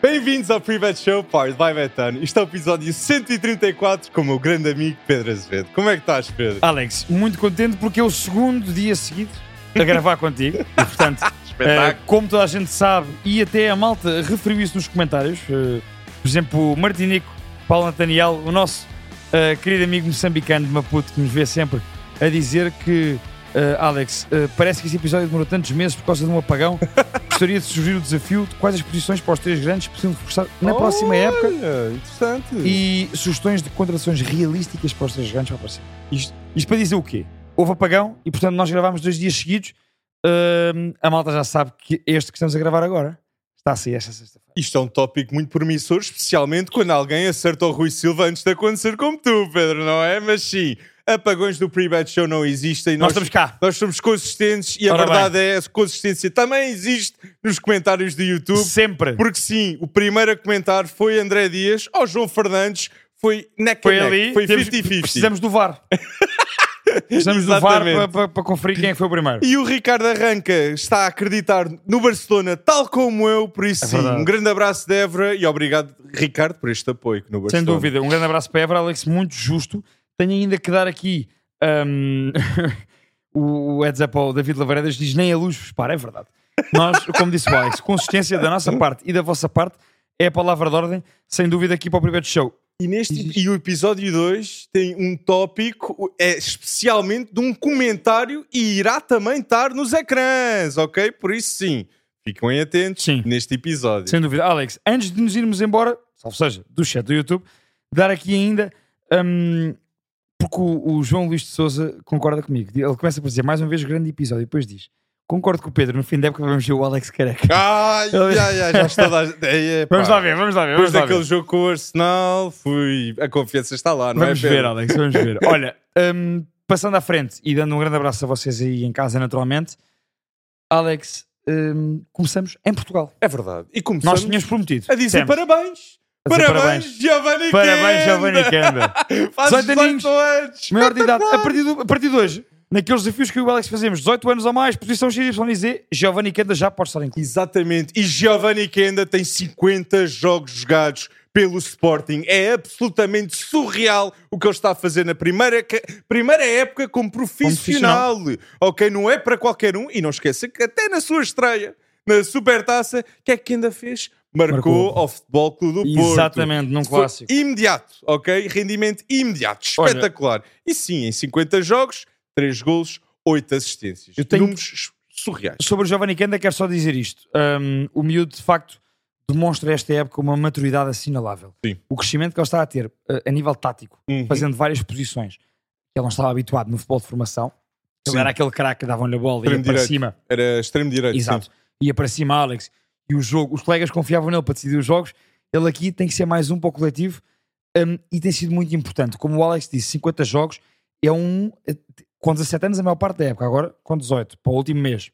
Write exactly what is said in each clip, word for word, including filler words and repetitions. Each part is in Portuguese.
Bem-vindos ao Pre-Bet Show, powered by Betano. Isto é o episódio cento e trinta e quatro com o meu grande amigo Pedro Azevedo. Como é que estás, Pedro? Alex, muito contente porque é o segundo dia seguido a gravar contigo. E, portanto, uh, como toda a gente sabe, e até a malta referiu isso nos comentários, uh, por exemplo, o Martinico, Paulo Nathaniel, o nosso uh, querido amigo moçambicano de Maputo, que nos vê sempre, a dizer que, uh, Alex, uh, parece que esse episódio demorou tantos meses por causa de um apagão. Gostaria de sugerir o desafio de quais as posições para os três grandes precisam reforçar na Olha, próxima época. Interessante. E sugestões de contratações realísticas para os três grandes para a próxima. Isto, isto para dizer o quê? Houve apagão e, portanto, nós gravámos dois dias seguidos. Uh, a malta já sabe que este que estamos a gravar agora está a sair esta sexta-feira. Isto é um tópico muito promissor, especialmente quando alguém acerta o Rui Silva antes de acontecer como tu, Pedro, não é? Mas sim, apagões do Pre-Bet Show não existem. Nós, nós estamos cá. Nós somos consistentes e Ora a verdade bem. é que a consistência também existe nos comentários do YouTube. Sempre. Porque sim, o primeiro a comentar foi André Dias, ao João Fernandes, foi neck foi a neck, ali, foi cinquenta cinquenta. Precisamos do V A R. Precisamos do V A R para, para, para conferir quem é que foi o primeiro. E o Ricardo Arranca está a acreditar no Barcelona, tal como eu, por isso é sim, verdade. Um grande abraço de Évora e obrigado, Ricardo, por este apoio no Barcelona. Sem dúvida, um grande abraço para Évora, Alex, muito justo. Tenho ainda que dar aqui um, o heads up ao David Lavaredas, diz nem a luz vos para, é verdade. Nós, como disse o Alex, consistência da nossa parte e da vossa parte é a palavra de ordem, sem dúvida, aqui para o Pre-Bet Show. E, neste, e o episódio dois tem um tópico, é especialmente de um comentário e irá também estar nos ecrãs, ok? Por isso sim, fiquem atentos sim. neste episódio. Sem dúvida. Alex, antes de nos irmos embora, ou seja, do chat do YouTube, dar aqui ainda, um, porque o, o João Luís de Souza concorda comigo, ele começa por dizer mais uma vez grande episódio e depois diz: concordo com o Pedro, no fim da época vamos ver o Alex Careca. Ai, ai, ai, já estou a... é, vamos lá ver, vamos lá ver. Depois vamos daquele ver. jogo com o Arsenal, fui... a confiança está lá, não vamos é, Vamos ver, Alex, vamos ver. Olha, um, passando à frente e dando um grande abraço a vocês aí em casa, naturalmente, Alex, um, começamos em Portugal. É verdade. E começamos Nós tínhamos prometido. a dizer Sempre. parabéns. A dizer Parabéns, parabéns, Giovanni Parabéns, Giovanni Kenda. Faz dezoito aninhos, anos. Maior de idade. A partir, do, a partir de hoje, naqueles desafios que o Alex fazemos, dezoito anos ou mais, posição X Y Z, Giovanni Kenda já pode estar em clube. Exatamente. E Giovanni Kenda tem cinquenta jogos jogados pelo Sporting. É absolutamente surreal o que ele está a fazer na primeira, primeira época como profissional. como profissional. Ok, não é para qualquer um. E não esqueça que até na sua estreia, na Supertaça, o que é que Kenda fez? Marcou, Marcou ao Futebol Clube do Porto. Exatamente, num clássico. Foi imediato, ok? Rendimento imediato. Espetacular. Olha, e sim, em cinquenta jogos, três golos, oito assistências. Eu tenho... Números surreais. Sobre o Giovanni Kenda, quero só dizer isto. Um, o miúdo, de facto, demonstra esta época uma maturidade assinalável. Sim. O crescimento que ele está a ter, uh, a nível tático, uhum. fazendo várias posições, que ele não estava habituado no futebol de formação. Ele sim. era aquele craque que davam-lhe a bola e ia para cima. Era extremo direito. Exato. Sim. Ia para cima, Alex. E o jogo, os colegas confiavam nele para decidir os jogos. Ele aqui tem que ser mais um para o coletivo um, e tem sido muito importante. Como o Alex disse, cinquenta jogos é um... Com dezassete anos a maior parte da época, agora com dezoito, para o último mês.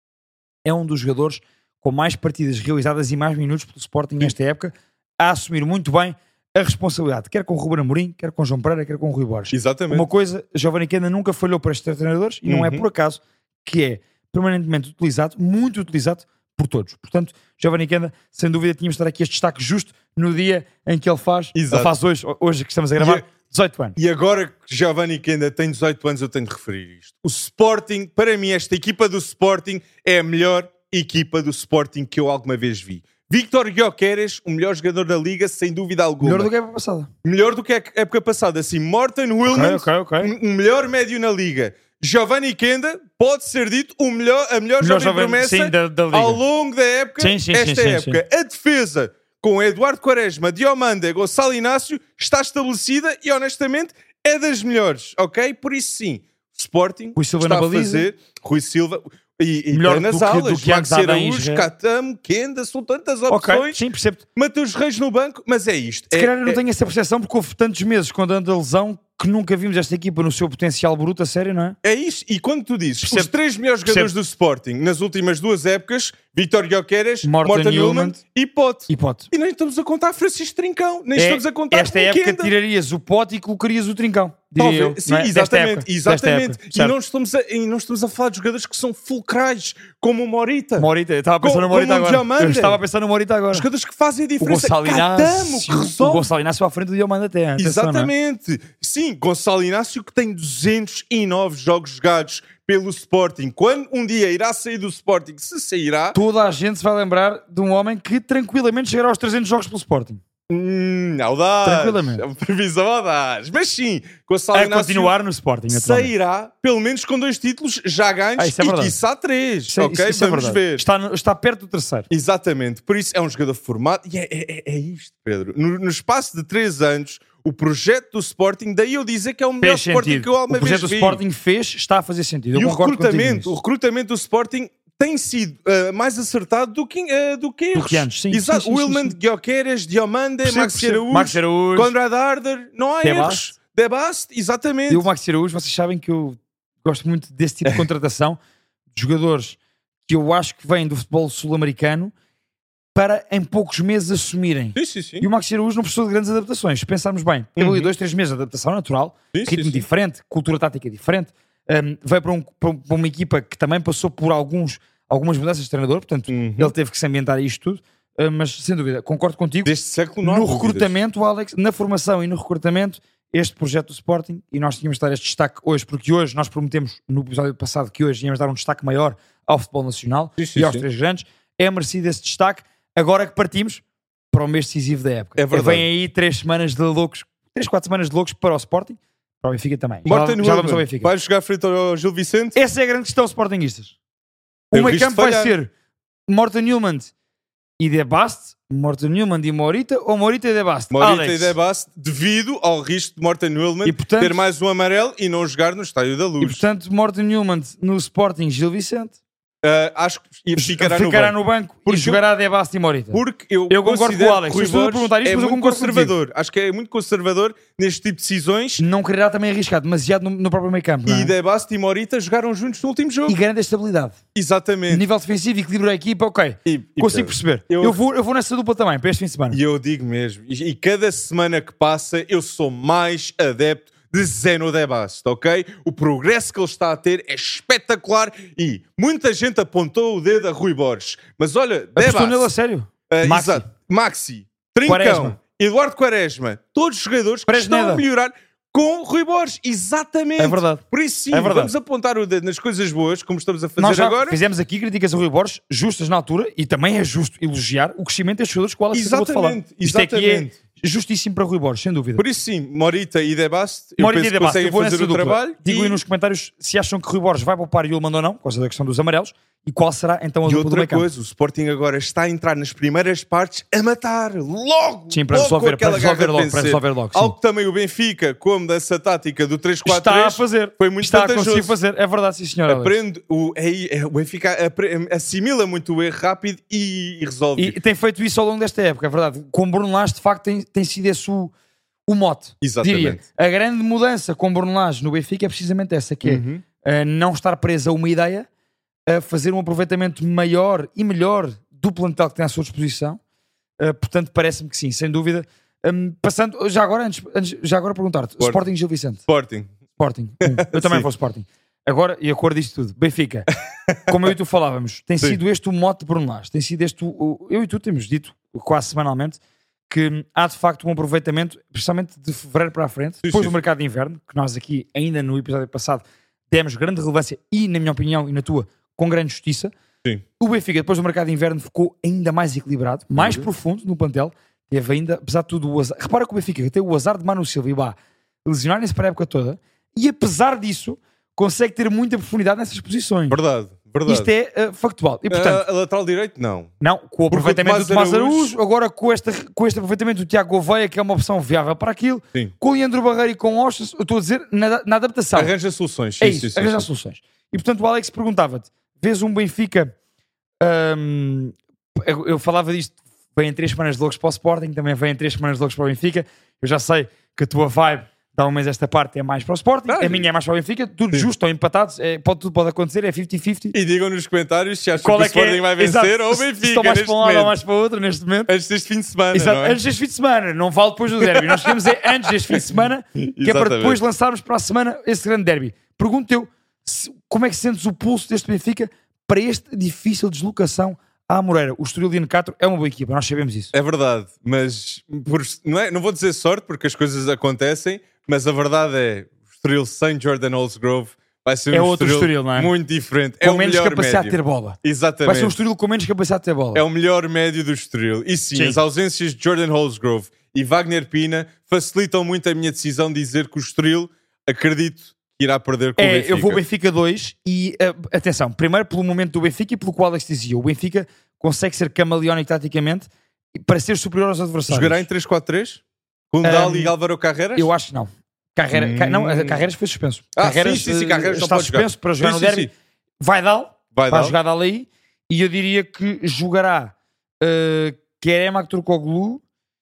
É um dos jogadores com mais partidas realizadas e mais minutos pelo Sporting nesta época, a assumir muito bem a responsabilidade, quer com o Ruben Amorim, quer com o João Pereira, quer com o Rui Borges. Exatamente. Uma coisa, Giovanni Kenda nunca falhou para estes treinadores e uhum. não é por acaso que é permanentemente utilizado, muito utilizado por todos. Portanto, Giovanni Kenda, sem dúvida, tínhamos de estar aqui este destaque justo no dia em que ele faz, Exato. ele faz hoje, hoje que estamos a gravar, dezoito anos. E agora que Giovanni Kenda tem dezoito anos, eu tenho de referir isto. O Sporting, para mim, esta equipa do Sporting é a melhor equipa do Sporting que eu alguma vez vi. Víctor Gyökeres, o melhor jogador da Liga, sem dúvida alguma. Melhor do que a época passada. Melhor do que a época passada. Assim, Morten Wilmans, okay, okay, okay. o melhor médio na Liga. Giovanni Kenda pode ser dito o melhor, a melhor, melhor jovem, jovem promessa sim, da, da Liga. ao longo da época, sim, sim, esta sim, época. Sim, sim. A defesa com Eduardo Quaresma, Diomande, Gonçalo Inácio está estabelecida e honestamente é das melhores, ok? Por isso sim, Sporting Rui Silva está na a fazer, Rui Silva e, e melhor nas do alas, que, Maxi Araújo, Catamo, Kenda, são tantas opções. Okay, sim, percebo. Mateus Reis no banco, mas é isto. Se é, calhar eu não é... tenho essa percepção porque houve tantos meses quando anda a lesão que nunca vimos esta equipa no seu potencial bruto, a sério, não é? É isso, e quando tu dizes percebo, os três melhores jogadores percebo. do Sporting nas últimas duas épocas, Víctor Gyökeres, Morten Newman e Pote. E Pote. E nem estamos a contar Francisco Trincão, nem é, estamos a contar esta época Kenda. tirarias o Pote e colocarias o Trincão. diria Talvez, eu. sim, não é? exatamente, Desta época, exatamente. desta época, E certo. não estamos, a, e não estamos a falar de jogadores que são fulcrais, como o Morita. Morita, eu estava a pensar Co- no Morita como um agora. Diamante. Eu estava a pensar no Morita agora. Jogadores que fazem a O diferença. Gonçalo Catamo, Inácio, que o resolve. Gonçalo Inácio à frente do Diamante até. Atenção, não é? Exatamente. Sim, Gonçalo Inácio que tem duzentos e nove jogos jogados pelo Sporting. Quando um dia irá sair do Sporting, se sairá... Toda a gente se vai lembrar de um homem que tranquilamente chegará aos trezentos jogos pelo Sporting. Hum, audaz. Tranquilamente. É uma previsão audaz. Mas sim, Gonçalo A Inácio continuar no Sporting, naturalmente. sairá, pelo menos com dois títulos já ganhos Ah, isso é e verdade. quiçá três. Isso é- ok? isso- isso é Vamos verdade. ver. Está, no- está perto do terceiro. Exatamente. Por isso é um jogador formado e é, é, é- é isto, Pedro. No, no espaço de três anos, o projeto do Sporting, daí eu dizer que é o melhor Fez Sporting sentido. que eu alguma O projeto vez do vi. Sporting fez, está a fazer sentido. Eu E o concordo contigo recrutamento, o nisso. recrutamento do Sporting tem sido uh, mais acertado do que, uh, do que erros. Do que antes, sim, Exato. sim, sim, Wilman, sim, sim. Guioqueras, Diomande, Percebo, Maxi percebo. Araújo, Maxi Araújo. Conrad Harder, não há De erros. Bast. De Bast, exatamente. E o Maxi Araújo, vocês sabem que eu gosto muito desse tipo de contratação de jogadores que eu acho que vêm do futebol sul-americano para em poucos meses assumirem. Sim, sim, sim. E o Maxi Araújo não precisou de grandes adaptações. Se pensarmos bem, teve ali Uhum. dois, três meses de adaptação natural, Sim, sim, ritmo sim. diferente, cultura tática diferente. Um, veio para, um- para um- para uma equipa que também passou por alguns, algumas mudanças de treinador, portanto, Uhum. ele teve que se ambientar a isto tudo. Uh, mas, sem dúvida, concordo contigo. Deste século não há No dúvidas. recrutamento, Alex, na formação e no recrutamento, este projeto do Sporting, e nós tínhamos de dar este destaque hoje, porque hoje nós prometemos no episódio passado que hoje íamos dar um destaque maior ao futebol nacional Sim, sim, e aos sim. três grandes, é merecido esse destaque, agora que partimos para o mês decisivo da época. É verdade. Vem aí três semanas de loucos, três, quatro semanas de loucos para o Sporting, para o Benfica também. Já, Morten já vamos ao Wilman Benfica. vai jogar frente ao Gil Vicente. Essa é a grande questão, Sportingistas. Tem O o meio risco campo de vai falhar. ser Morten Newman e De Bast, Morten Newman e Morita, ou Morita e De Bast? Morita Alex. e De Bast, devido ao risco de Morten Wilman E, portanto- ter mais um amarelo e não jogar no Estádio da E Luz. portanto, Morten Newman no Sporting, Gil Vicente, Uh, acho que ficará, ficará no no banco. banco, Porque e jogará De Bast e Morita. Porque eu, Eu concordo considero com o Alex. que Rui Eu estou a Borges perguntar isto, é mas eu muito concordo conservador. Acho que é muito conservador neste tipo de decisões. Não quererá também arriscar demasiado no, no próprio meio campo. não é? E De Bast e Morita jogaram juntos no último jogo. E garante a estabilidade. Exatamente. Nível defensivo, equilíbrio da equipa, ok. E- e Consigo Pedro, perceber. Eu... eu- vou, eu vou nessa dupla também, para este fim de semana. E eu digo mesmo, e, e cada semana que passa eu sou mais adepto de Zeno De Bast, ok? O progresso que ele está a ter é espetacular e muita gente apontou o dedo a Rui Borges. Mas olha, De Apostou nele a Bast, sério. uh, Maxi. exato, Maxi, Trincão, Quaresma. Eduardo Quaresma, todos os jogadores que Fresneda. estão a melhorar com Rui Borges, exatamente. É verdade. Por isso sim, É verdade. vamos apontar o dedo nas coisas boas, como estamos a fazer Nós já agora. fizemos aqui críticas a Rui Borges, justas na altura, e também é justo elogiar o crescimento destes jogadores que o Alex acabou de falar. Exatamente, Isto aqui é exatamente. justíssimo para Rui Borges, sem dúvida. Por isso sim, Morita e De Bast, eu Morita penso e De que Bast, conseguem eu vou fazer nessa o dupla. trabalho. Digam aí e... nos comentários se acham que Rui Borges vai poupar Yulman ou não, por causa da questão dos amarelos, e qual será então a E dupla do outra meio campo. coisa, o Sporting agora está a entrar nas primeiras partes a matar logo. Sim, para logo resolver, com aquela para resolver garra de logo, para vencer. resolver logo, sim. Algo que também o Benfica, como dessa tática do três quatro três, Está a fazer, foi muito está a vantajoso. conseguir fazer, é verdade, sim senhor. Alex. Aprende, o, é, é, o Benfica apre- assimila muito o erro rápido e, e resolve. E tem feito isso ao longo desta época, é verdade. Com o Bruno Lage, de facto, tem, tem sido esse o, o mote. Exatamente. Diria. A grande mudança com o Bruno Lage no Benfica é precisamente essa, que Uhum. é uh, não estar preso a uma ideia, a fazer um aproveitamento maior e melhor do plantel que tem à sua disposição. Uh, portanto, parece-me que sim, sem dúvida. Um, passando, já agora, antes, antes- já agora perguntar-te, Sporting. Sporting Gil Vicente. Sporting. Sporting. Um. Eu também Sim. vou Sporting. Agora, e a cor disto tudo, Benfica. Como eu e tu falávamos, tem Sim. sido este o mote de Bruno Lage. Tem sido este o, o- eu e tu temos dito quase semanalmente que há de facto um aproveitamento, principalmente de fevereiro para a frente, Sim, depois sim, do sim. mercado de inverno, que nós aqui, ainda no episódio passado, demos grande relevância e, na minha opinião e na tua, com grande justiça. Sim. O Benfica, depois do mercado de inverno, ficou ainda mais equilibrado, mais Uhum. profundo no plantel. Teve ainda, apesar de tudo, o azar. Repara que o Benfica tem o azar de Manu Silva e Bá lesionarem-se para a época toda, e apesar disso, consegue ter muita profundidade nessas posições. Verdade, verdade. Isto é uh, factual. E portanto, Ah, a lateral direito, não. não, com o Porque o aproveitamento do Tomás Tomás Araújo, Araújo- agora com este, com este aproveitamento do Tiago Gouveia, que é uma opção viável para aquilo, Sim. com o Leandro Barreiro e com o Ostas, eu estou a dizer, na, na adaptação. Arranja soluções. Sim, É isso, sim, sim, arranjar sim. soluções. E portanto o Alex perguntava-te, vês um Benfica, hum, eu, eu falava disto, vem em três semanas de loucos para o Sporting, também vem em três semanas de loucos para o Benfica, eu já sei que a tua vibe talvez esta parte é mais para o Sporting, Ah, a minha é mais para o Benfica, tudo sim. justo ou empatados, é, pode, tudo pode acontecer, é cinquenta cinquenta. E digam nos comentários se acham Qual que é o que é? Sporting vai vencer Exato. ou o Se- se Benfica estão mais neste para um lado ou momento. mais para o outro neste momento. Antes deste fim de semana, Exato. não é? Antes deste fim de semana, não vale depois do derby. Nós queremos é antes deste fim de semana, que é para Exatamente. depois lançarmos para a semana esse grande derby. Pergunto eu, se- como é que sentes o pulso deste Benfica para esta difícil deslocação à Moreira? O Estoril de Nicatro é uma boa equipa, nós sabemos isso. É verdade, mas por- não, é, não vou dizer sorte porque as coisas acontecem, mas a verdade é o Estoril sem Jordan Holsgrove vai ser É um outro Estoril Estoril, não é? muito diferente. Com é o menos melhor capacidade médio. de ter bola. Vai Exatamente. ser um Estoril com menos capacidade de ter bola. É o melhor médio do Estoril. E sim, Sim. as ausências de Jordan Holsgrove e Wagner Pina facilitam muito a minha decisão de dizer que o Estoril, acredito, que irá perder com o É, Benfica. eu vou Benfica dois e, uh, atenção, primeiro pelo momento do Benfica e pelo qual Alex dizia, o Benfica consegue ser camaleónico taticamente para ser superior aos adversários. Jogará em três quatro três? Com Dal Um, e Álvaro Carreras? Eu acho que não. Carreira, Hum. Ca- não, a Carreiras foi suspenso. Ah, Carreiras, sim, sim, sim, eh, Carreiras não está pode jogar. suspenso para jogar Sim, no sim, derby. sim. Vai dar, Vai vai dar. jogar dali aí e eu diria que jogará uh, Kerem Aktürkoğlu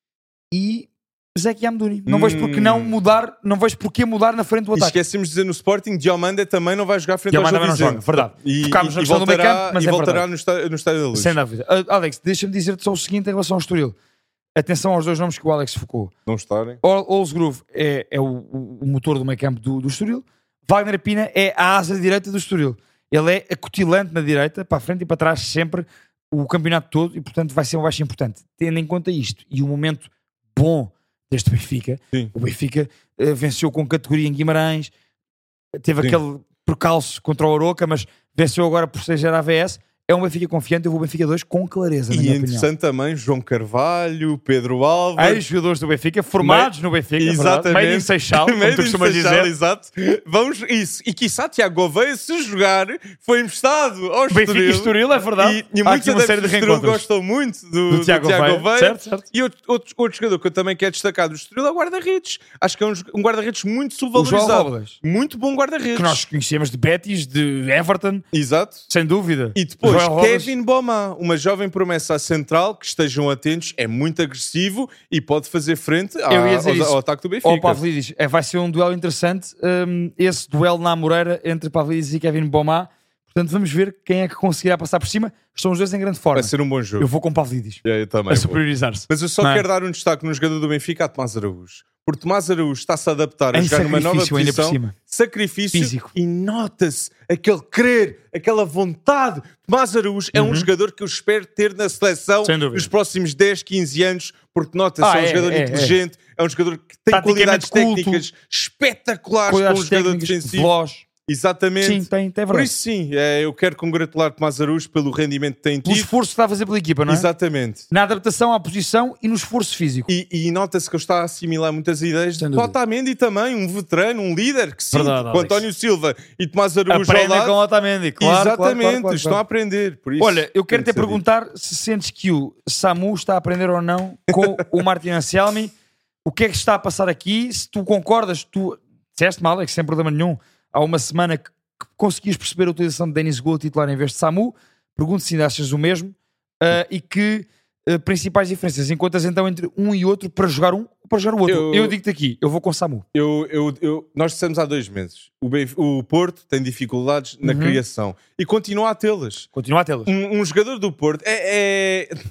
e Zeki Amdouni. Não Hum. vejo porque não mudar, não vejo porque mudar na frente do E ataque. esquecemos de dizer no Sporting, Diomande também não vai jogar frente Diomande ao também Gil não Vicente. joga, verdade. E, Tocámos na e, e questão do voltará, meio-campo, mas e é voltará verdade. no, estádio, no Estádio da Luz. Sem dúvida. Uh, Alex, deixa-me dizer-te só o seguinte em relação ao Estoril. Atenção aos dois nomes que o Alex focou. Não estarem. Holsgrove é, é o, o- o motor do meio campo do, do Estoril. Wagner Pina é a asa direita do Estoril. Ele é acutilante na direita, para a frente e para trás sempre o campeonato todo e portanto vai ser um baixo importante. Tendo em conta isto e o momento bom deste Benfica, Sim. o Benfica eh, venceu com categoria em Guimarães, teve Sim. aquele percalço contra o Oroca, mas venceu agora por seis a A V S. É um Benfica confiante, eu vou Benfica dois com clareza, na E minha é opinião. interessante também João Carvalho, Pedro Álvares. Ex-jogadores do Benfica, formados no Benfica, Exatamente. Made in Seixal, como Made tu in costumas Seixal, dizer. exato. Vamos, isso. E quiçá Tiago Gouveia, se jogar, foi emprestado ao Benfica e Estoril. Estoril, é verdade. E, e Há muitos aqui uma série adeptos de do Estoril reencontros. gostam muito do, Do do Tiago Tiago Gouveia. Gouveia. Certo, certo. E outro, outro, outro jogador que eu também quero destacar do Estoril é o guarda-redes. Acho que é um, um guarda-redes muito O João subvalorizado. Robles, Muito bom guarda-redes. que nós conhecemos de Betis, de Everton, Exato. sem dúvida. E depois, João Robles. Kevin Boma, uma jovem promessa à central, que estejam atentos, é muito agressivo e pode fazer frente à- Eu ia dizer ao, isso. ao ataque do Benfica. Ó, Pavlidis, é, vai ser um duelo interessante. hum, esse duelo na Moreira entre Pavlidis e Kevin Boma. Portanto, vamos ver quem é que conseguirá passar por cima. Estão os dois em grande forma. Vai ser um bom jogo. Eu vou com Pavlidis, Eu, eu também a vou. superiorizar-se. Mas eu só Não é? quero dar um destaque no jogador do Benfica a Tomás Araújo. Porque Tomás Araújo está-se a adaptar a Em jogar numa nova sacrifício ainda por posição. cima. Sacrifício. Físico. E nota-se aquele querer, aquela vontade. Tomás Araújo é um jogador que eu espero ter na seleção Uhum. Sem dúvida. nos próximos dez, quinze anos. Porque nota-se, Ah, é um é, jogador é, inteligente, é. um jogador que tem Taticamente qualidades culto. técnicas espetaculares para um Qualidades jogador técnicas, defensivo. veloz. Exatamente. Sim, tem, tem Por verdade. isso sim, é, eu quero congratular Tomás Araújo pelo rendimento que tem Pelo tido. esforço que está a fazer pela equipa, não é? Exatamente. Na adaptação à posição e no esforço físico. E, e nota-se que ele está a assimilar muitas ideias Sem de dúvida. Otamendi também, um veterano, um líder que sim, Verdade, com Alex. António Silva e Tomás Araújo ao Aprenda lado. com o Otamendi, claro. Exatamente, claro, claro, claro, estão claro. a aprender. Por isso, Olha, eu quero tem te que ser perguntar se sentes que o Samu está a aprender ou não com o Martin Anselmi. O que é que está a passar aqui? Se tu concordas, tu disseste-me, Alex, sem problema nenhum, há uma semana que, que conseguias perceber a utilização de Denis Gould titular em vez de Samu. Pergunto se ainda achas o mesmo uh, e que uh, principais diferenças encontras então entre um e outro para jogar um ou para jogar o outro. Eu, Eu- digo-te aqui, eu vou com Samu. Eu, eu, eu- nós dissemos há dois meses, o, Benf- o Porto tem dificuldades na Uhum. criação e continua a tê-las. Continua a tê-las. Um, um jogador do Porto é, é-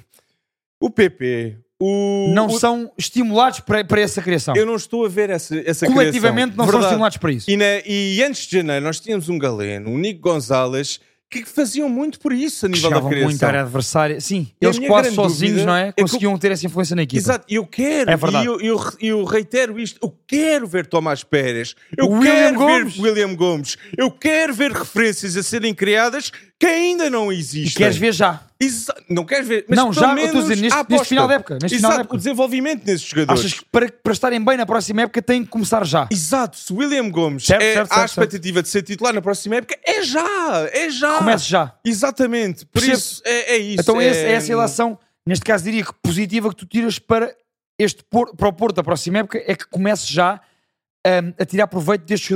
o P P. O, Não o- são estimulados para, para essa criação. Eu não estou a ver essa, essa Coletivamente criação. não são Verdade. estimulados para isso. E, na- e antes de janeiro nós tínhamos um Galeno, um Nico Gonzalez, que faziam muito por isso a nível da Chegavam criação. muito à área adversária. Sim, E a eles minha quase grande sozinhos, dúvida não é? é que Conseguiam ter essa influência na equipa. Exato, eu quero, É verdade. e eu, eu, eu reitero isto, eu quero ver Tomás Pérez, eu O William quero Gomes. ver William Gomes, eu quero ver referências a serem criadas que ainda não E existem. queres ver já. Exa- não queres ver, mas Não, pelo já, eu menos estou a dizer, neste- a neste aposta. final da época, neste Exato, final da época. o desenvolvimento desses jogadores. Achas que para, para estarem bem na próxima época têm que começar já? Exato, se William Gomes Certo, é, certo, há a certo, expectativa de ser titular na próxima época, é já, é já. Comece já. Exatamente, por Percebo. isso é, é isso. Então é, essa é essa relação, neste caso diria que positiva, que tu tiras para, este, Por- para o Porto da próxima época, é que comece já hum, a tirar proveito destes jogadores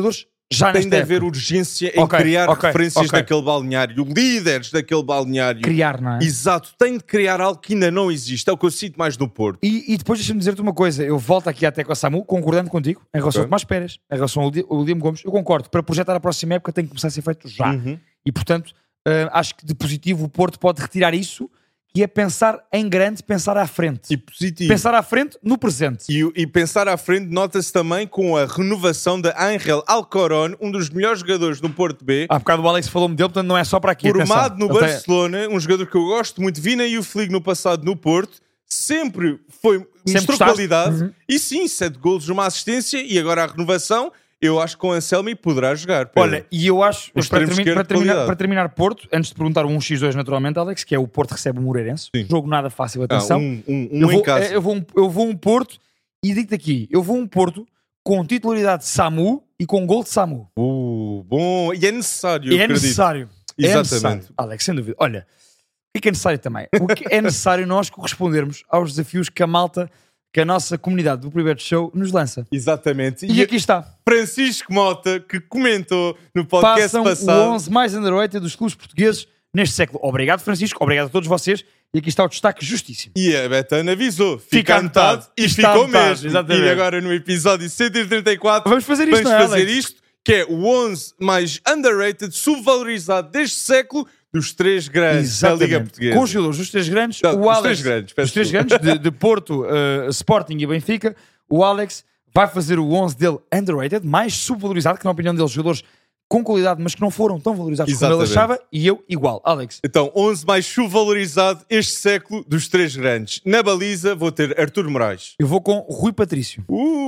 Já tem nesta de haver época. urgência em Ok, criar ok, referências ok. daquele balneário, líderes daquele balneário. Criar, não é? Exato, tem de criar algo que ainda não existe. É o que eu sinto mais no Porto. E, e depois deixa-me dizer-te uma coisa. Eu volto aqui até com a Samu, concordando contigo, em relação Ok. ao Tomás Pérez, em relação ao Li- ao William Gomes. Eu concordo. Para projetar a próxima época tem que começar a ser feito já. Uhum. E, portanto, eh, acho que de positivo o Porto pode retirar isso, que é pensar em grande, pensar à frente. E positivo. Pensar à frente no presente. E, e pensar à frente nota-se também com a renovação de Ángel Alcorón, um dos melhores jogadores do Porto B. Há bocado o Alex falou-me dele, portanto não é só para aqui. Formado atenção. no Ele tem- Barcelona, um jogador que eu gosto muito, vi na Youth League no passado no Porto, sempre foi, mostrou gostaste? qualidade, Uhum. e sim, sete golos, uma assistência, e agora a renovação, eu acho que com Anselmi poderá jogar. Pedro. Olha, e eu acho, Um para, extremo termi- esquerdo para de terminar, qualidade. para terminar Porto, antes de perguntar o um por dois naturalmente, Alex, que é o Porto recebe o Moreirense. Sim. Jogo nada fácil, Ah, atenção. um, um, um eu, em vou, casa. eh, eu, vou um, eu vou um Porto, e digo-te aqui, eu vou um Porto com titularidade de Samu e com gol de Samu. Uh, bom, e é necessário, E eu é acredito. necessário. É Exatamente. necessário. Alex, sem dúvida. Olha, o que é que é necessário também? O que é necessário nós correspondermos aos desafios que a malta, que a nossa comunidade do Primeiro Show nos lança. Exatamente. E, E aqui está. Francisco Mota, que comentou no podcast Façam passado. o onze mais underrated dos clubes portugueses neste século. Obrigado, Francisco. Obrigado a todos vocês. E aqui está o destaque justíssimo. E a Betana avisou. Fica, Fica a metade, a metade. e Está ficou a metade, mesmo. exatamente. E agora no episódio cento e trinta e quatro Vamos fazer isto, vamos não é, fazer Alex? isto, que é o onze mais underrated, subvalorizado deste século, dos três grandes da Liga Exatamente. Portuguesa. Com os jogadores dos três grandes, Não, o dos Alex, três grandes, peço dos três desculpa. grandes de, de Porto, eh, Sporting e Benfica, o Alex vai fazer o onze dele underrated, mais subvalorizado, que na opinião dele, jogadores com qualidade, mas que não foram tão valorizados como ele Exatamente. achava, e eu igual. Alex, Então, onze mais subvalorizado este século dos três grandes. Na baliza vou ter Artur Moraes. eu vou com Rui Patrício.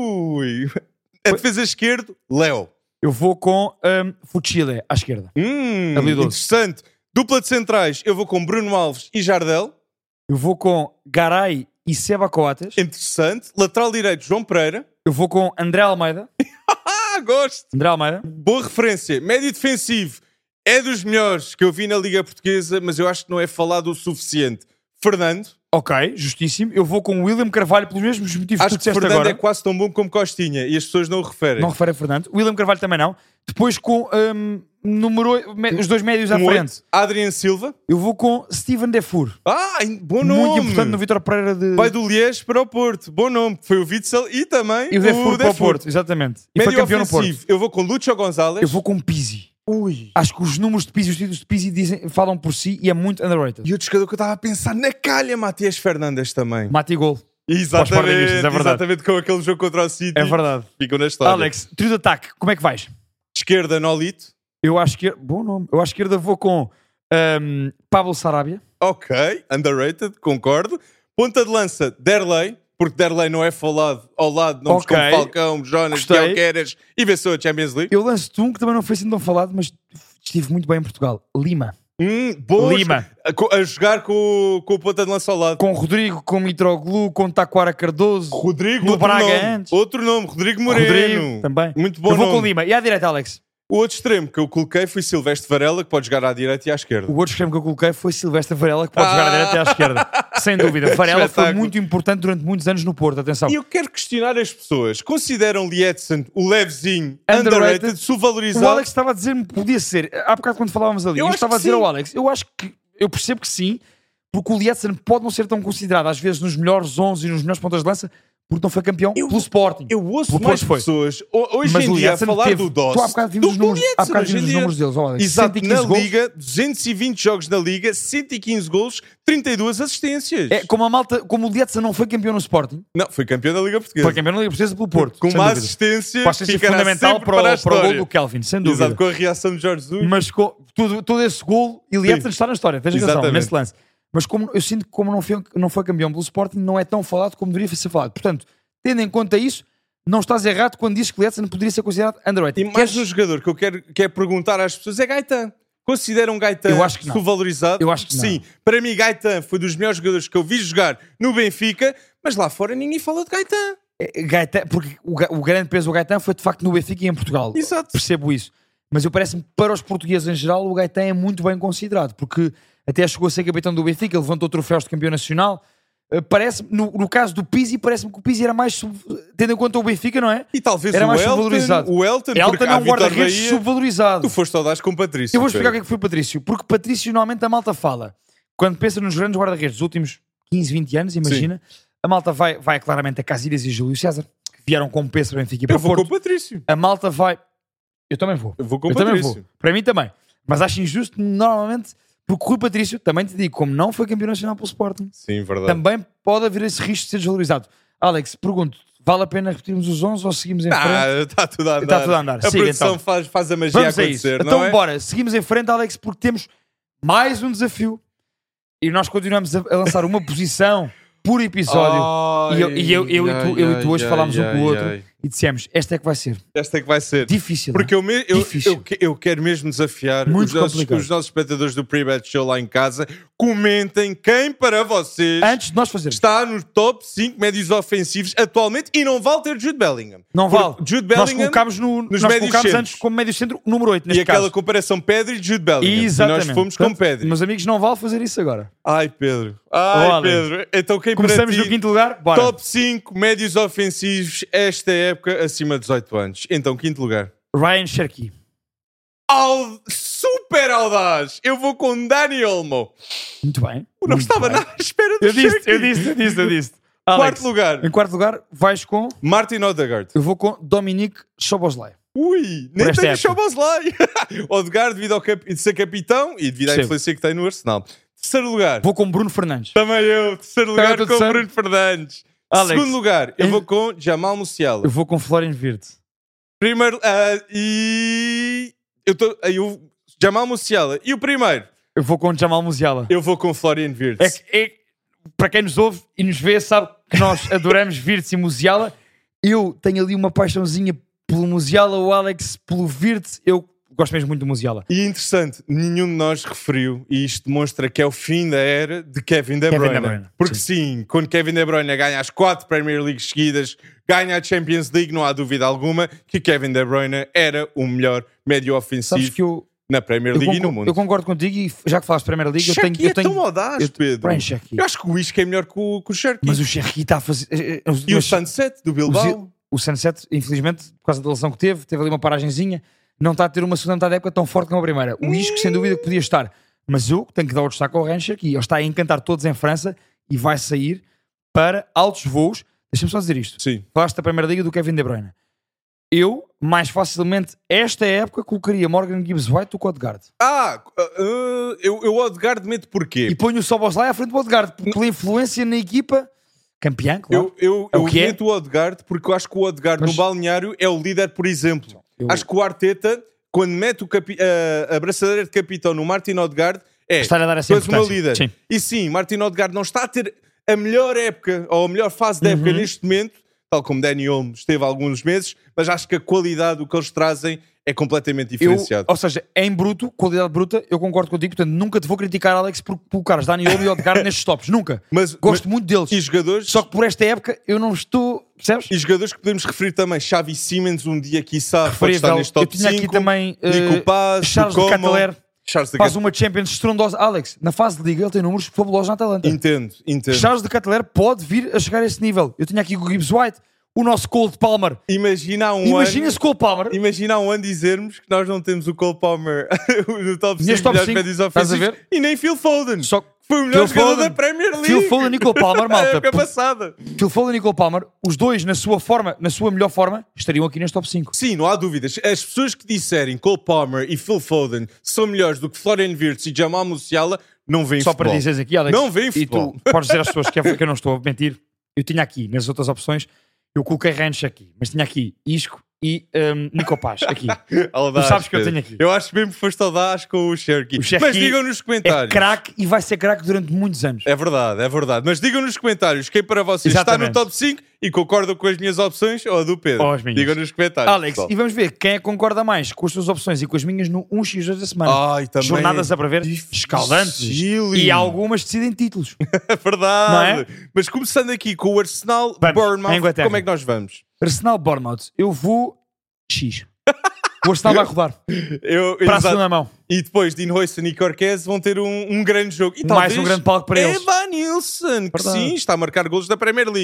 Ui! A defesa esquerdo, Léo. Eu vou com um, Fuchile à esquerda. Hum, Habilidoso. interessante. Dupla de centrais, eu vou com Bruno Alves e Jardel. Eu vou com Garay e Seba Coates. Interessante. Lateral direito, João Pereira. Eu vou com André Almeida. Ah, gosto. André Almeida. Boa referência. Médio defensivo. É dos melhores que eu vi na Liga Portuguesa, mas eu acho que não é falado o suficiente. Fernando. Ok, justíssimo. Eu vou com William Carvalho pelos mesmos motivos Acho que tu que disseste Fernando agora. é quase tão bom como Costinha e as pessoas não o referem. Não refere a Fernando. William Carvalho também não. Depois com um, número oito, me- os dois médios à Um frente. oito, Adrian Silva. Eu vou com Steven Defour. Ah, bom nome. Muito importante no Vítor Pereira de... Vai do Liège para o Porto. Bom nome. Foi o Witzel e também E o Defour para o Defour. Porto, exatamente. E Médio foi campeão ofensivo. no Porto. Eu vou com Lúcio Gonzalez. Eu vou com Pizzi. Ui. Acho que os números de Pizzi, os títulos de Pizzi dizem, falam por si e é muito underrated. E outro jogador que eu estava a pensar na calha, Matias Fernandes também. Mate e gol. Exatamente, Sportingistas, é verdade. exatamente com aquele jogo contra o City. É verdade. Ficam na história. Alex, trio de ataque, como é que vais? Esquerda, Nolito. Eu à esquerda, bom nome. Eu à esquerda vou com um, Pablo Sarabia. Ok, underrated, concordo. Ponta de lança, Derlei, porque Derlei não é falado ao lado de nomes Ok. como Falcão, Jonas, Gostei. Guilherme e venceu a Champions League. Eu lanço-te um que também não foi assim tão falado, mas estive muito bem em Portugal. Lima. Hum, bom. Lima. A, co- a jogar com, o- com o ponta de lança ao lado. Com Rodrigo, com Mitroglou, com Taquara Cardoso. Rodrigo, No outro Braga nome. antes. Outro nome, Rodrigo Moreno. Rodrigo, também. Muito bom Eu vou nome. com Lima. E à direita, Alex? O outro extremo que eu coloquei foi Silvestre Varela, que pode jogar à direita e à esquerda. O outro extremo que eu coloquei foi Silvestre Varela, que pode Ah. jogar à direita e à esquerda. Sem dúvida. Varela foi Espetáculo. muito importante durante muitos anos no Porto. Atenção. E eu quero questionar as pessoas. Consideram Lietzen, o levezinho, Underrated. underrated, O subvalorizado? Alex estava a dizer-me que podia ser. Há bocado quando falávamos ali, Eu eu, acho estava a que dizer sim. ao Alex, eu acho que, eu percebo que sim, porque o Lietzen pode não ser tão considerado às vezes nos melhores onze e nos melhores pontas de lança, porque não foi campeão Eu- pelo Sporting. Eu ouço Pelo mais Porto foi. pessoas ho- hoje Mas em o dia a Lietzen falar teve, do Dost. tu há bocado vimos do os números, Lietzen há bocado hoje vimos em os dia. números deles, ó, Alex. Exato, cento e na quinze gols. Liga, duzentos e vinte jogos na Liga, cento e quinze golos, trinta e duas assistências. É, como a malta, como o Lietzen não foi campeão no Sporting, Não, foi campeão da Liga Portuguesa. foi campeão na Liga Portuguesa pelo Porto. Com sem uma dúvida. assistência Com a assistência ficará fundamental sempre para o, para a para o gol história. do Kelvin, sem dúvida. Exato, com a reação de Jorge Jesus. Mas com, todo, todo esse gol, e Lietzen está na história, tens razão, Exatamente. nesse lance. Mas como, eu sinto que como não foi, não foi campeão pelo Sporting, não é tão falado como deveria ser falado. Portanto, tendo em conta isso, não estás errado quando dizes que Lietzen poderia ser considerado underrated. E mais Queres- um jogador que eu quero, quero perguntar às pessoas é Gaetan. Consideram Gaetan Eu acho que não. subvalorizado? Eu acho que não. Sim. Para mim, Gaetan foi dos melhores jogadores que eu vi jogar no Benfica, mas lá fora ninguém fala de Gaetan. É, Gaetan, porque o, Ga- o grande peso do Gaetan foi de facto no Benfica e em Portugal. Exato. Percebo isso. Mas eu parece-me que para os portugueses em geral o Gaetan é muito bem considerado, porque até chegou a ser capitão do Benfica, levantou troféus de campeão nacional. Uh, parece no, no caso do Pizzi, parece-me que o Pizzi era mais sub- tendo em conta o Benfica, não é? E talvez Era o mais Elton, subvalorizado. o Elton, Elton porque é há um Vítor guarda-redes Bahia, subvalorizado. tu foste audaz com Patrício. Eu vou explicar o Pedro. que é que foi Patrício. Porque Patrício, normalmente a malta fala. Quando pensa nos grandes guarda-redes dos últimos quinze, vinte anos, imagina, Sim. a malta vai, vai claramente a Casilhas e Júlio César, que vieram como peso para Benfica e para Eu vou Porto. com o Patrício. A malta vai... Eu também vou. Eu vou com o Eu também Patrício. vou. Para mim também. Mas acho injusto, normalmente, porque o Rui Patrício, também te digo, como não foi campeão nacional pelo Sporting, Sim, verdade. também pode haver esse risco de ser desvalorizado. Alex, pergunto, vale a pena repetirmos os onze ou seguimos em frente? Ah, está tudo a andar. Está tudo a andar. A Siga, produção então. faz, faz a magia Vamos a acontecer, isso. não Então é? bora, seguimos em frente, Alex, porque temos mais um desafio e nós continuamos a, a lançar uma posição por episódio. Ai, e eu, e, eu, eu, ai, e tu, eu e tu hoje ai, falámos um ai, com o outro ai. e dissemos, esta é que vai ser Esta é que vai ser. difícil. Porque eu, me, eu, Difícil. eu, que- eu quero mesmo desafiar Muito os nossos, complicado. os nossos espectadores do Pre-Bet Show lá em casa. Comentem quem para vocês Antes de nós fazermos, está no top cinco médios ofensivos atualmente e não vale ter Jude Bellingham. não Porque vale. Jude Nós Bellingham colocámos, no, nos nós médios colocámos centros. antes como médio centro número oito, neste e aquela caso. comparação Pedri e Jude Bellingham. Exatamente. E nós fomos com Portanto, Pedri. meus amigos, não vale fazer isso agora. Ai, Pedro. Ai, Olha. Pedro. Então quem Começamos para no ti, quinto lugar? Bora. top cinco médios ofensivos esta época acima de dezoito anos. Então, quinto lugar. Ryan Cherky. Au- super audaz! Eu vou com Dani Olmo. Muito bem. Eu não muito estava bem. nada à espera do Eu disse, Cherky. eu disse, eu disse, eu disse. Quarto Alex, lugar. em quarto lugar, vais com... Martin Odegaard. Eu vou com Dominique Szoboszlai. Ui, nem esta tenho época. Szoboszlai. Odegaard devido ao cap... de ser capitão e devido à Percebo. influência que tem no Arsenal. Terceiro lugar. Vou com Bruno Fernandes. Também eu. Terceiro lugar Tá, com tudo Bruno Fernandes. Alex, Segundo lugar, eu em- vou com Jamal Musiala. Eu vou com Florian Wirtz. Primeiro, ah, e... Eu tô... eu... Jamal Musiala. E o primeiro? Eu vou com Jamal Musiala. Eu vou com Florian Wirtz. É que, é- para quem nos ouve e nos vê, sabe que nós adoramos Wirtz e Musiala. Eu tenho ali uma paixãozinha pelo Musiala, o Alex pelo Wirtz. Eu gosto mesmo muito do Musiala. E interessante, nenhum de nós referiu, e isto demonstra que é o fim da era de Kevin De Kevin Bruyne. De Bruyne, Porque sim. quando Kevin De Bruyne ganha as quatro Premier Leagues seguidas, ganha a Champions League, não há dúvida alguma que Kevin De Bruyne era o melhor médio Sabes ofensivo que eu, na Premier eu, League e concordo, no mundo. eu concordo contigo e já que falaste de Primeira Liga, eu tenho... Cherki Eu é tenho tão audaz, eu- Pedro. Brian Cherki. Eu acho que o Isco é melhor que o, que o Cherki. Mas o Cherki está a fazer... eh, eh, E o mas- Sunset do o, Bilbao. Zi- o Sunset, infelizmente, por causa da lesão que teve, teve ali uma paragenzinha, não está a ter uma segunda metade da época tão forte como a primeira. O Isco, sem dúvida, que podia estar. Mas eu tenho que dar o destaque ao Ryan Cherki. Ele está a encantar todos em França e vai sair para altos voos. Deixa-me só dizer isto. Sim. Falaste da Primeira Liga do Kevin De Bruyne. Eu, mais facilmente, esta época, colocaria Morgan Gibbs-White do que o Odegaard. Ah, uh, eu, eu Odegaard meto porquê? E ponho o Szoboszlai à frente do Odegaard, pela influência na equipa, campeã, claro. Eu, eu, É o eu que é? meto o Odegaard porque eu acho que o Odegaard Mas- no balneário é o líder, por exemplo. Eu- Acho que o Arteta, quando mete o capi- a, a braçadeira de capitão no Martin Odegaard, é Está-lhe a dar essa tu és o meu importância. líder. Sim. E sim, Martin Odegaard não está a ter a melhor época ou a melhor fase da época Uhum. neste momento, tal como Dani Olmo esteve há alguns meses, mas acho que a qualidade do que eles trazem é completamente Eu, diferenciado. ou seja, em bruto, qualidade bruta, eu concordo contigo, portanto nunca te vou criticar, Alex, por colocares Dani Olmo e Odegaard nestes tops, nunca. Mas, Gosto mas- muito deles. e jogadores, Só que por esta época eu não estou, percebes? e jogadores que podemos referir também, Xavi Simons um dia quiçá pode estar Referível. neste top Eu tinha cinco, aqui também eh, Nico Paz, Charles de Como, Catteler, Charles de faz Cat- uma Champions estrondosa. Alex, na fase de Liga ele tem números fabulosos na Atalanta. Entendo, entendo. Charles de Catteler pode vir a chegar a esse nível. Eu tinha aqui o Gibbs White, o nosso Cole Palmer. Imagina há um Imagina ano, se Cole Palmer, imagina há um ano dizermos que nós não temos o Cole Palmer no top Neste cinco top melhores cinco, médios estás a ofensivos ver? e nem Phil Foden. só que Foi o melhor Phil jogador Foden- da Premier League. Phil Foden e Cole Palmer, malta. A época passada. Phil Foden e Cole Palmer, os dois na sua forma, na sua melhor forma, estariam aqui neste top cinco. Sim, não há dúvidas. As pessoas que disserem Cole Palmer e Phil Foden são melhores do que Florian Wirtz e Jamal Musiala não veem Só futebol. para dizeres aqui, Alex. Não vem e futebol. tu podes dizer às pessoas que, é, que eu não estou a mentir. Eu tinha aqui, nas outras opções, eu coloquei Rennes aqui, mas tinha aqui Isco e um, Nico Paz aqui. Audaz, Tu sabes que eu Pedro. tenho aqui. Eu acho mesmo que foste audaz com o Cherki. O Cherki Mas digam nos É comentários. craque e vai ser craque durante muitos anos. É verdade, é verdade. Mas digam nos comentários quem para vocês Exatamente. está no top cinco e concordam com as minhas opções ou a do Pedro. Ou as minhas. Digam nos comentários. Alex, pessoal. e vamos ver quem é que concorda mais com as suas opções e com as minhas no um por dois da semana. Ai, também Jornadas é a prever escaldantes. difícil. E algumas decidem títulos. É verdade. Não é? Mas começando aqui com o Arsenal Vamos, em Bournemouth, Inglaterra. como é que nós vamos? Arsenal Bournemouth, eu vou X. O Arsenal vai rodar Eu, para a exato. segunda mão. E depois Dean Huijsen e Corquez vão ter um, um grande jogo. E Mais talvez um grande palco para eles. Evan Nilsson, que Verdade. sim, está a marcar golos da Premier League.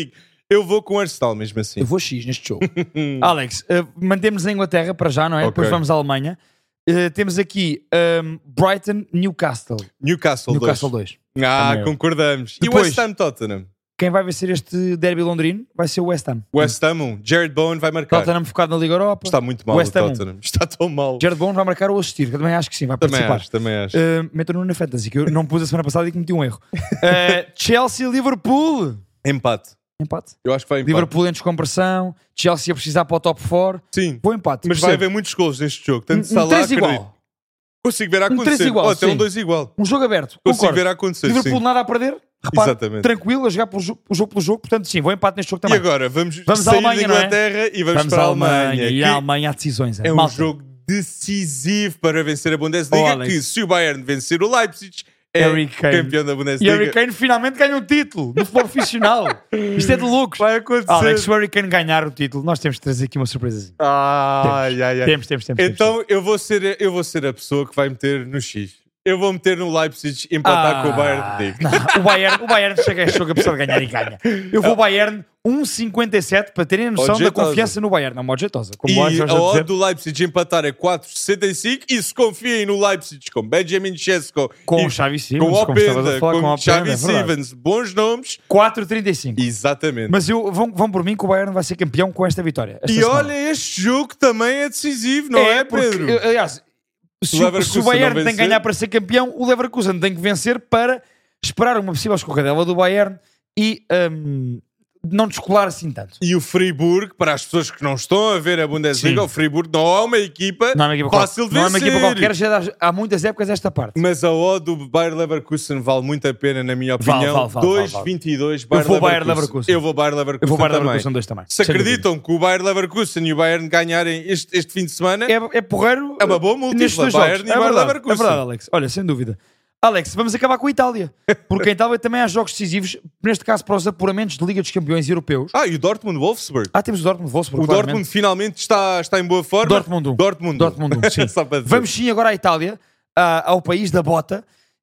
Eu vou com o Arsenal mesmo assim. Eu vou X neste jogo. Alex, uh, mantemos a Inglaterra para já, não é? Okay. Depois vamos à Alemanha. Uh, temos aqui um, Brighton, Newcastle. Newcastle, Newcastle dois. Ah, Também concordamos. Depois, e o West Ham Tottenham? Quem vai vencer este derby londrino vai ser o West Ham. West Ham um. Jared Bowen vai marcar. Tottenham focado na Liga Europa. Está muito mal West o Tottenham. Um. Está tão mal. Jared Bowen vai marcar ou assistir, que eu também acho que sim, vai também participar. Acho, também acho. Uh, Metam-no na Fantasy, que eu não pus a semana passada e cometi um erro. Uh, Chelsea, Liverpool. Empate. Empate. Eu acho que vai empate. Liverpool em descompressão. Chelsea a precisar para o top quatro. Sim. Bom empate. Mas percebe? vai haver muitos gols neste jogo. Tanto um, Salah, um três igual. Consigo ver a acontecer. Um três igual, oh, até um dois igual. Um jogo aberto. Consigo Concordo. ver a acontecer, Liverpool sim. nada a perder. Repara, Exatamente. Tranquilo a jogar pelo jogo, pelo jogo pelo jogo. Portanto, sim, vou empate neste jogo também. E agora, vamos, vamos sair à Alemanha, da Inglaterra é? e vamos, vamos para a Alemanha. Alemanha. E a Alemanha há decisões. É, é um Malta. jogo decisivo para vencer a Bundesliga, oh, que se o Bayern vencer o Leipzig, é Harry Kane. campeão da Bundesliga. E Harry Kane finalmente ganha um título no futebol profissional. Isto é de loucos. Vai acontecer. Alex, se o Harry Kane ganhar o título, nós temos de trazer aqui uma surpresazinha. Ai, temos. ai, ai. Temos, temos, temos. Então temos. Eu, vou ser, eu vou ser a pessoa que vai meter no X. Eu vou meter no Leipzig empatar ah, com o Bayern de não, o Bayern. O Bayern chega a este jogo a pessoa de ganhar e ganha. Eu vou Bayern um vírgula cinquenta e sete para terem a noção da confiança no Bayern. Não, modo jeitosa. Como e a odd do Leipzig empatar é quatro vírgula sessenta e cinco e se confiem no Leipzig com Benjamin Sesko, com o Xavi Simons, com o Openda, com, com o Xavi Simons, bons nomes. quatro vírgula trinta e cinco. Exatamente. Mas eu, vão, vão por mim que o Bayern vai ser campeão com esta vitória. Esta e semana. olha, este jogo também é decisivo, não é, é Pedro? Porque, aliás, se o, se o Bayern tem que ganhar para ser campeão, o Leverkusen tem que vencer para esperar uma possível escorregadela do Bayern e um, não descolar assim tanto. E o Friburgo, para as pessoas que não estão a ver a Bundesliga, Sim. o Friburgo não é uma equipa, não é uma equipa fácil de não vencer. Não é uma equipa qualquer, já há muitas épocas esta parte. Mas a odd do Bayer Leverkusen vale muito a pena, na minha opinião. Vale, vale, dois vírgula vinte e dois vale, vale. Eu vou Bayer Leverkusen. Leverkusen. Eu vou Bayer Leverkusen, Eu vou Bayer também. Leverkusen dois também. Se acreditam que o Bayer Leverkusen e o Bayern ganharem este, este fim de semana, é, é porreiro. É uma boa múltipla, Bayern e é Bayer verdade, Leverkusen. É verdade, Alex. Olha, sem dúvida. Alex, vamos acabar com a Itália. Porque em Itália também há jogos decisivos, neste caso para os apuramentos de Liga dos Campeões Europeus. Ah, e o Dortmund-Wolfsburg. Ah, temos o Dortmund-Wolfsburg. O claramente. Dortmund finalmente está, está em boa forma. Dortmund um. Dortmund um. Dortmund um, sim. Vamos sim agora à Itália, uh, ao país da bota.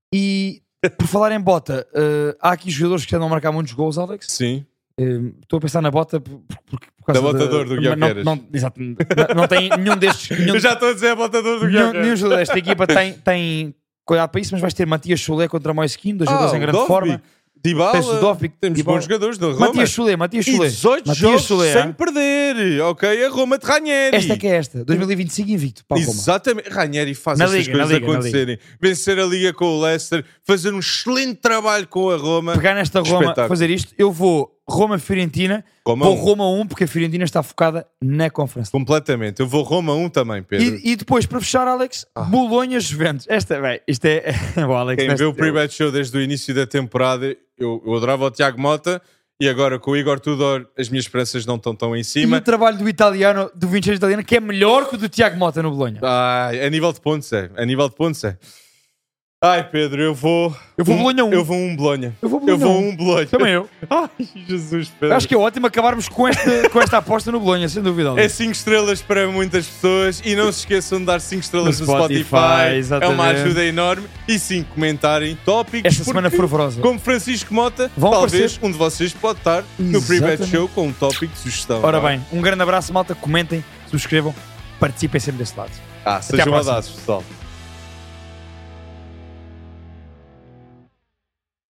E por falar em bota, uh, há aqui jogadores que andam a marcar muitos gols, Alex. Sim. Estou uh, a pensar na bota por, por, por causa da botador de, do Guilherme. não, não, exato, não, não tem nenhum destes. Nenhum, Eu já estou a dizer a botador do Guilherme. Nenhum jogador desta equipa tem. tem cuidado para isso, mas vais ter Matias Solé contra Moiskin, dois jogadores ah, em grande Dovbyk. forma. Dybala, tens o Dovbyk, temos Dybala. bons jogadores da Roma. Matias Solé, Matias Solé. E dezoito Matias jogos Solé, sem hein? perder. Ok, a Roma de Ranieri. Esta que é esta, dois mil e vinte e cinco invicto para a Roma. Exatamente. Ranieri faz na estas Liga, coisas na Liga, acontecerem. Vencer a Liga com o Leicester, fazer um excelente trabalho com a Roma. Pegar nesta Roma, fazer isto, eu vou Roma-Fiorentina, Roma vou um. Roma um, porque a Fiorentina está focada na Conferência. Completamente. Eu vou Roma um também, Pedro. E, e depois, para fechar, Alex, ah. Bolonha-Juventus. Esta, bem, isto é... Bom, Alex, quem vê o pre-bet show desde o início da temporada, eu, eu adorava o Tiago Mota e agora com o Igor Tudor as minhas esperanças não estão tão em cima. E o trabalho do italiano, do Vincenzo italiano, que é melhor que o do Tiago Mota no Bolonha. Ai, a nível de pontos é. A nível de pontos é. Ai, Pedro, eu vou... Eu vou um, Bolonha um. Eu vou um Bolonha. Eu vou Bolonha Eu vou um Bolonha. Também eu. Ai, Jesus, Pedro. Acho que é ótimo acabarmos com esta, com esta aposta no Bolonha, sem dúvida. É cinco estrelas para muitas pessoas e não se esqueçam de dar cinco estrelas no, no Spotify. Spotify é uma ajuda enorme. E sim, comentarem tópicos. Esta semana fervorosa. Como Francisco Mota, Vão talvez aparecer. um de vocês pode estar no Pre-Bet Show com um tópico de sugestão. Ora bem, um grande abraço, malta. Comentem, subscrevam, participem sempre desse lado. Ah, sejam abraços, pessoal.